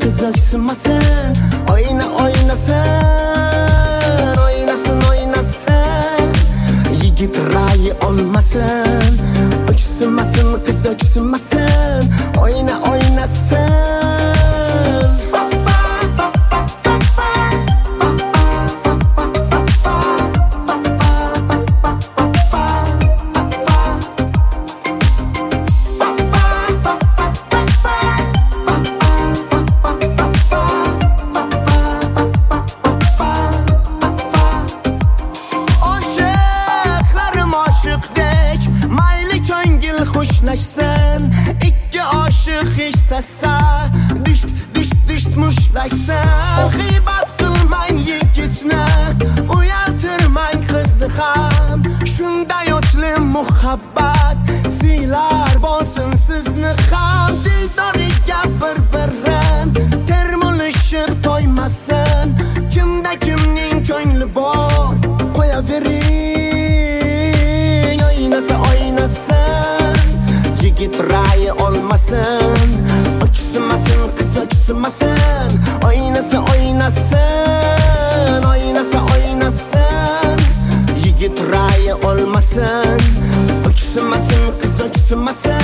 kız öksünmesin. Oynasın. Yigit rayı olmasın. Öksünmesin, kız öksünmesin. Oynasın. Hoşlaşsın, iki aşık istese düşt muşlaşsın. Gıybat kılmayın yigitne, uyatırmayın kızını ham. Şunda yotlu muhabbat, silar bolsun sizni ham. Dildoriga bir-birin termulishib toymasin. Kimda kimning ko'ngli bor, qo'yavering. Oynasın, yigit rayı olmasın. Öksünmesin, kız öksünmesin. Oynasın. Yigit rayı olmasın. Öksünmesin, kız öksünmesin.